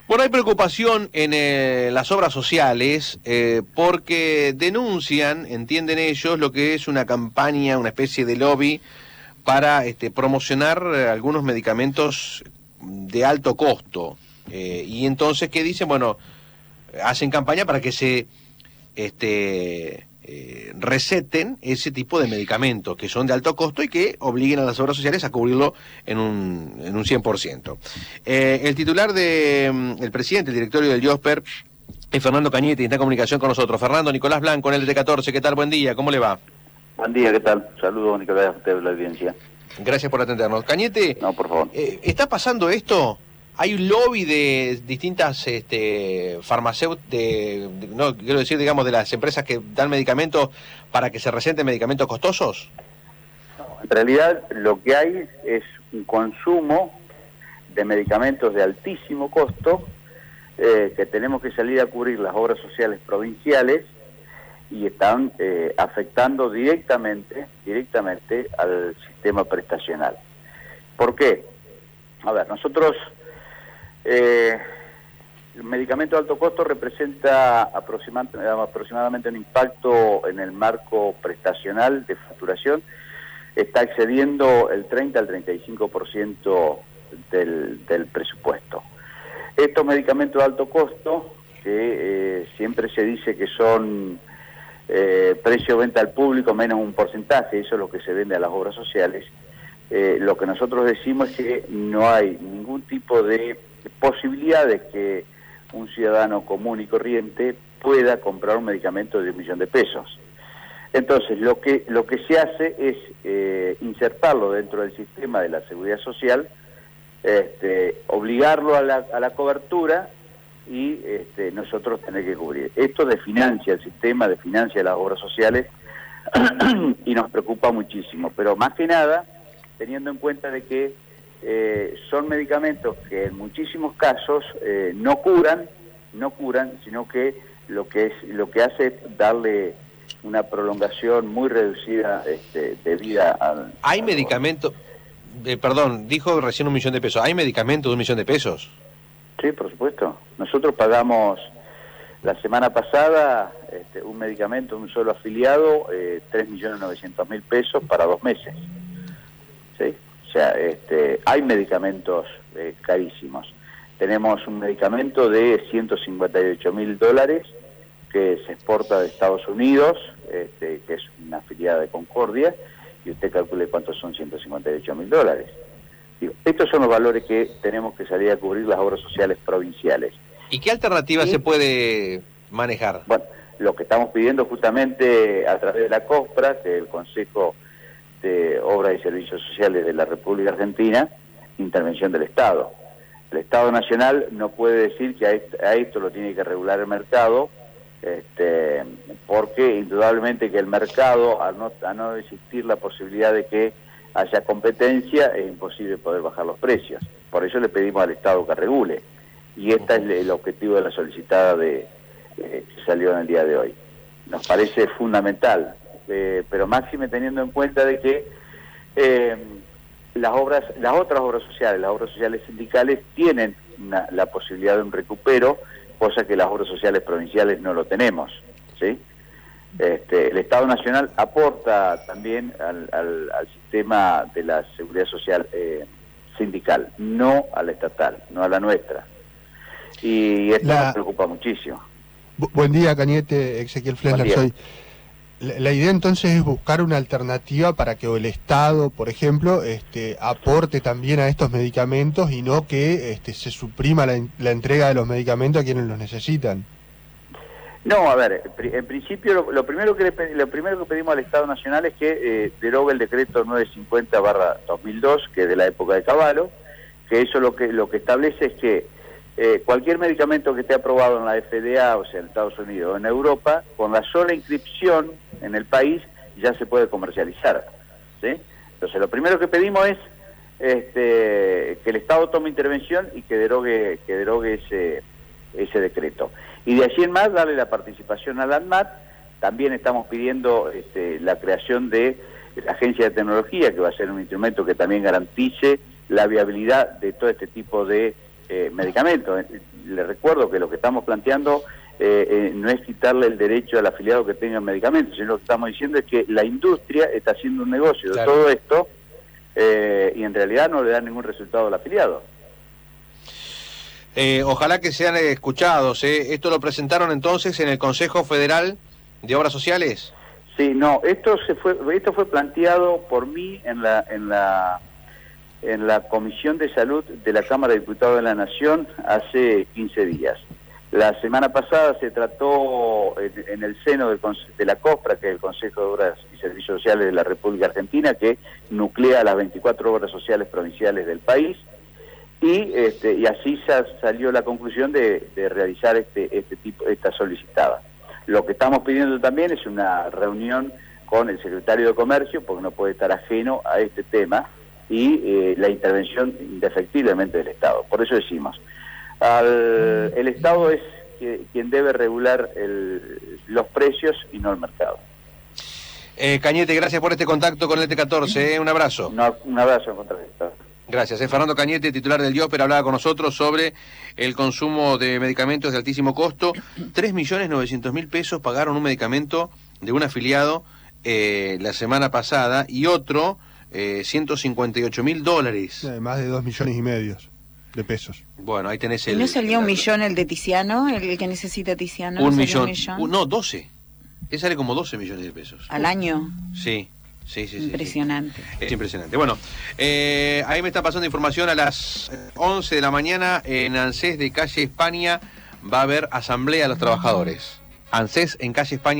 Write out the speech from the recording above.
Bueno, hay preocupación en las obras sociales porque denuncian, entienden ellos, lo que es una campaña, una especie de lobby para promocionar algunos medicamentos de alto costo. Y entonces, ¿qué dicen? Bueno, hacen campaña para que se receten ese tipo de medicamentos que son de alto costo y que obliguen a las obras sociales a cubrirlo en un 100%. El titular el presidente, el directorio del IOSPER, es Fernando Cañete, y está en comunicación con nosotros. Fernando, Nicolás Blanco, en el LT14, ¿qué tal? Buen día, ¿cómo le va? Buen día, ¿qué tal? Saludos, Nicolás, a usted de la audiencia. Gracias por atendernos. Cañete, No, por favor. ¿está pasando esto? Hay un lobby de distintas farmacéuticas, no quiero decir, digamos, de las empresas que dan medicamentos para que se receten medicamentos costosos. En realidad, lo que hay es un consumo de medicamentos de altísimo costo que tenemos que salir a cubrir las obras sociales provinciales y están afectando directamente al sistema prestacional. ¿Por qué? A ver, nosotros... el medicamento de alto costo representa aproximadamente un impacto en el marco prestacional de facturación, está excediendo el 30 al 35% del presupuesto. Estos medicamentos de alto costo, que siempre se dice que son precio venta al público menos un porcentaje, eso es lo que se vende a las obras sociales, lo que nosotros decimos es que no hay ningún tipo de posibilidad de que un ciudadano común y corriente pueda comprar un medicamento de 1 millón de pesos. Entonces, lo que se hace es insertarlo dentro del sistema de la seguridad social, obligarlo a la cobertura y nosotros tener que cubrir. Esto desfinancia el sistema, desfinancia las obras sociales y nos preocupa muchísimo, pero más que nada teniendo en cuenta de que son medicamentos que en muchísimos casos no curan, sino que lo que hace es darle una prolongación muy reducida de vida al... ¿Hay medicamentos? Perdón, dijo recién 1 millón de pesos. ¿Hay medicamentos de 1 millón de pesos? Sí, por supuesto. Nosotros pagamos la semana pasada un medicamento, un solo afiliado, 3.900.000 pesos para 2 meses. ¿Sí? O sea, hay medicamentos carísimos. Tenemos un medicamento de $158.000 que se exporta de Estados Unidos, que es una afiliada de Concordia, y usted calcule cuántos son $158.000. Digo, estos son los valores que tenemos que salir a cubrir las obras sociales provinciales. ¿Y qué alternativa se puede manejar? Bueno, lo que estamos pidiendo justamente a través de la COSPRA, del Consejo de Obras y Servicios Sociales de la República Argentina, intervención del Estado. El Estado Nacional no puede decir que a esto lo tiene que regular el mercado, porque indudablemente que el mercado, a no existir la posibilidad de que haya competencia, es imposible poder bajar los precios. Por eso le pedimos al Estado que regule. Y este es el objetivo de la solicitada que salió en el día de hoy. Nos parece fundamental, pero máxime teniendo en cuenta de que las otras obras sociales sindicales tienen la posibilidad de un recupero, cosa que las obras sociales provinciales no lo tenemos, ¿sí? El Estado Nacional aporta también al sistema de la seguridad social sindical, no a la estatal, no a la nuestra. Y esto nos preocupa muchísimo. Buen día, Cañete, Ezequiel Flesler soy. La idea entonces es buscar una alternativa para que el Estado, por ejemplo, aporte también a estos medicamentos y no que se suprima la entrega de los medicamentos a quienes los necesitan. No, a ver, en principio lo primero que pedimos al Estado Nacional es que derogue el decreto 950/2002, que es de la época de Cavallo, que eso lo que establece es que cualquier medicamento que esté aprobado en la FDA, o sea, en Estados Unidos o en Europa, con la sola inscripción en el país ya se puede comercializar, ¿sí? Entonces, lo primero que pedimos es que el Estado tome intervención y que derogue ese decreto. Y de allí en más, darle la participación al ANMAT. También estamos pidiendo la creación de la Agencia de Tecnología, que va a ser un instrumento que también garantice la viabilidad de todo este tipo de medicamentos. Les recuerdo que lo que estamos planteando no es quitarle el derecho al afiliado que tenga medicamentos, sino lo que estamos diciendo es que la industria está haciendo un negocio de todo esto y en realidad no le da ningún resultado al afiliado. Ojalá que sean escuchados. ¿Esto lo presentaron entonces en el Consejo Federal de Obras Sociales? Sí, no, esto fue planteado por mí en la Comisión de Salud de la Cámara de Diputados de la Nación hace 15 días. La semana pasada se trató en el seno de la COSPRA, que es el Consejo de Obras y Servicios Sociales de la República Argentina, que nuclea las 24 obras sociales provinciales del país, y así salió la conclusión de realizar esta solicitada. Lo que estamos pidiendo también es una reunión con el secretario de Comercio, porque no puede estar ajeno a este tema, y la intervención indefectiblemente del Estado. Por eso decimos, el Estado es quien debe regular los precios y no el mercado. Cañete, gracias por este contacto con el T14, un abrazo. Un abrazo en contra del Estado. Gracias. Fernando Cañete, titular del IOPER, hablaba con nosotros sobre el consumo de medicamentos de altísimo costo. 3.900.000 pesos pagaron un medicamento de un afiliado la semana pasada y otro $158.000. Más de 2,5 millones de pesos. Bueno, ahí tenés ¿Y no salió un millón el de Tiziano, el que necesita Tiziano? Un millón. No, 12. Él sale como 12 millones de pesos. ¿Al año? Sí. Impresionante. Sí. Es impresionante. Bueno, ahí me está pasando información a las 11 de la mañana en ANSES de calle España va a haber asamblea de los trabajadores. ANSES en calle España.